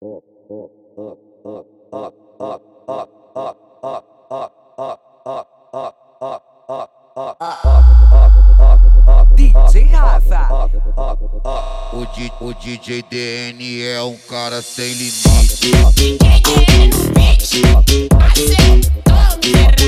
DJ Rafa. O DJ DN é um cara sem limite. DJ DN no beat, acertou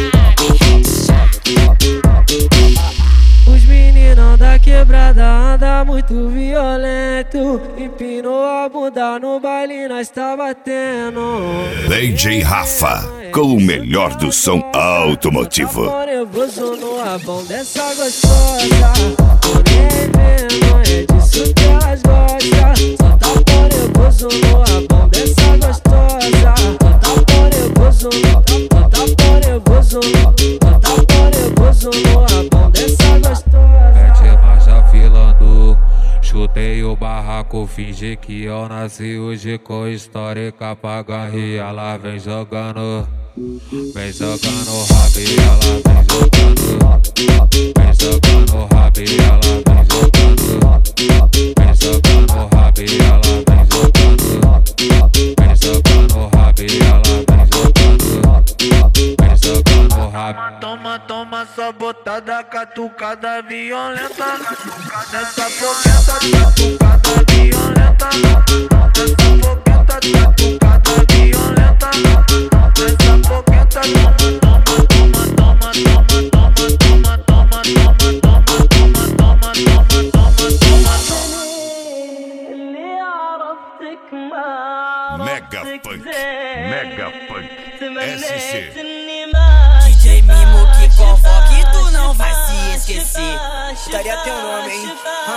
Os meninão da quebrada anda muito violento. Empinou a bunda no baile, nós tá batendo. DJ Rafa, com o melhor do som automotivo. Tô nervoso no rabão dessa gostosa. Tô nem vendo, é disso que elas gostam. Só tá tão nervoso no rabão dessa gostosa. Só tá tão nervoso, só tá tão nervoso, só tá tão nervoso no rabão dessa gostosa. Mete marcha filando, chutei o barraco, fingi que eu nasci hoje com histórica pra garrir. Ela vem jogando, vem jogando rabo e ela vem jogando, vem jogando rabo e ela vem jogando, vem jogando rabo e ela vem jogando, vem jogando rabo e ela vem jogando, vem jogando rabo. Toma, toma, só botada, catucada violenta. Nessa fogueta, catucada violenta. Nessa fogueta, catucada violenta. Nessa fogueta, toma, toma, toma, toma, toma, toma, toma, toma, toma, toma, toma, toma. Mega Punk, Mega Punk, SC. DJ Mimo que convoca e tu não vai se esquecer. Daria teu nome, hein?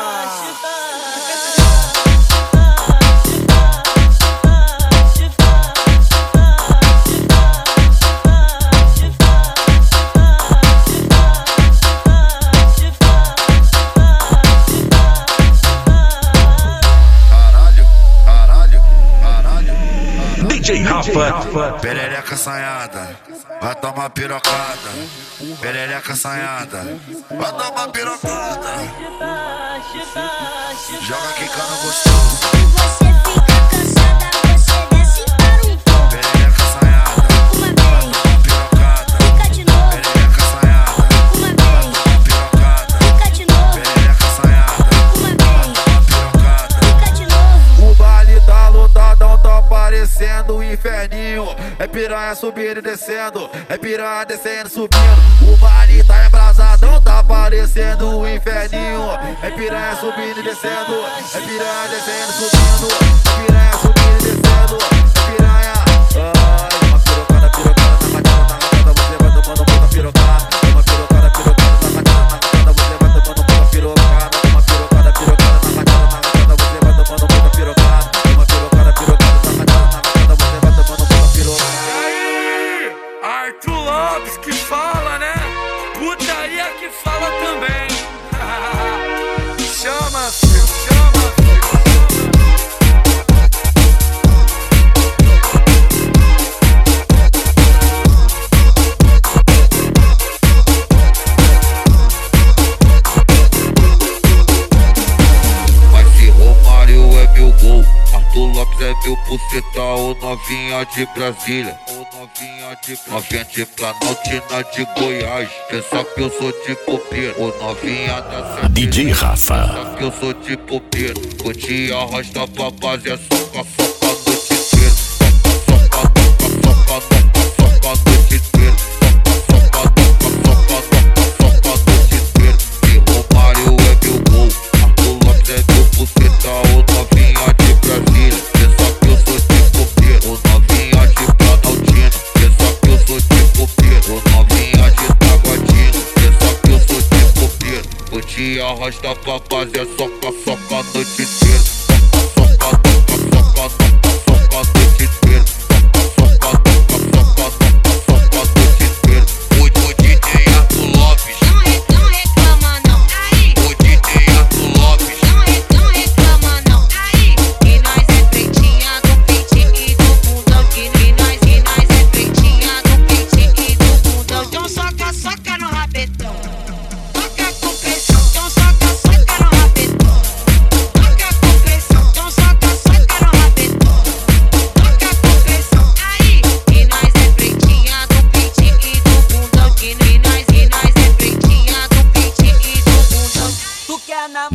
DJ Rafa, Perereca assanhada, vai tomar pirocada. Perereca assanhada, vai tomar pirocada. Joga quicando gostoso. Você fica cansada, você desce para um pouco. Perereca assanhada, Uma vai vez, tomar pirocada. fica de novo. Perereca assanhada, Uma vai vez, tomar pirocada. fica de novo. Perereca assanhada, Uma vai vez, tomar pirocada. fica de novo. O baile tá lotadão, tá parecendo um inferninho. É piranha subindo e descendo, é piranha descendo e subindo. O baile tá embrasadão, tá parecendo um inferninho. É piranha subindo e descendo, é piranha descendo e subindo. É piranha subindo e descendo, é piranha. Ai, uma pirocada, pirocada, na gatada, você vai tomando muita pirocada. Uma pirocada, pirocada, na gatada, você vai tomando muita pirocada. Uma pirocada, pirocada, na gatada, você vai tomando muita pirocada. Uma pirocada, pirocada, na gatada, você vai tomando muita pirocada. E aí, Arthur Lopes que fala, né? Putaria que fala também. Chama, filho, chama, filho. Mas se Romário é meu gol, Arthur Lopes é meu buceta, ou novinha de Brasília, ou novinha de Planaltina de Goiás. Pensa que eu sou de copeiro, ou novinha da Serra. DJ Rafa, Pensa que eu sou de copeiro, vou te arrastar pra base, é soca, soca a noite inteira. Soca, soca, soca, soca, soca a noite inteira. Soca, soca, soca, soca, soca a noite inteira. Se Romário é meu gol, Arthur Lopes é meu buceta, ou novinha de Brasília. Pensa que eu sou de copeiro, ou novinha de Planaltina. Pensa que eu sou de copeiro, ou novinha de Taguatinga. Pensa que eu sou de copeiro, vou te arrastar pra base, é soca, soca a noite inteira. Soca, soca, soca, soca, soca a noite inteira. Soca, soca, soca, soca, soca a noite inteira. O DJ Arthur Lopes, Não reclama não. Aí, o DJ Arthur Lopes. não reclama não. Aí, E nós é pretinha do peitinho e do bundão. E nós é pretinha do peitinho e do bundão. Então soca, soca no rabetão. Toca com pressão, então soca, soca no rabetão. Toca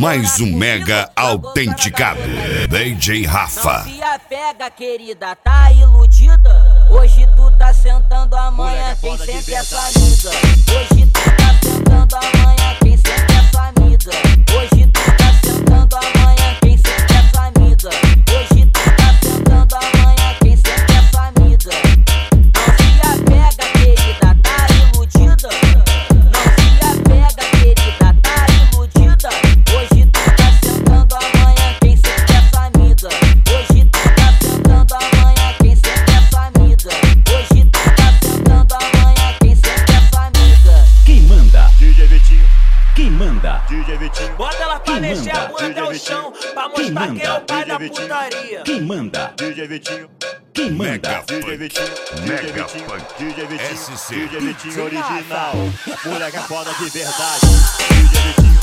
Mais um mega autenticado. DJ Rafa. Não se apega, querida, tá iludida? Hoje tu tá sentando, amanhã quem sente é sua amiga. Hoje tu tá sentando, amanhã quem sente é sua amiga. Hoje tu tá sentando, amanhã quem sente é sua amiga. Hoje tu tá sentando, amanhã quem sente é sua amiga. Não se apega, querida, tá iludida? Não se apega, querida, tá iludida? Hoje tu tá sentando, amanhã quem sente é sua amiga. Hoje tu tá sentando, amanhã quem sente é sua amiga. Hoje tu tá sentando, amanhã quem sente é sua amiga. Quem manda? DJ Vitinho. Quem manda? DJ Vitinho. Bota ela pra mexer a bunda até o chão, pra mostrar quem é o pai da putaria. Quem manda? DJ Vitinho. Quem manda? DJ Vitinho. Mega DJ Funk. Vitinho. SC. DJ Vitinho original. Moleque é foda de verdade. DJ Vitinho.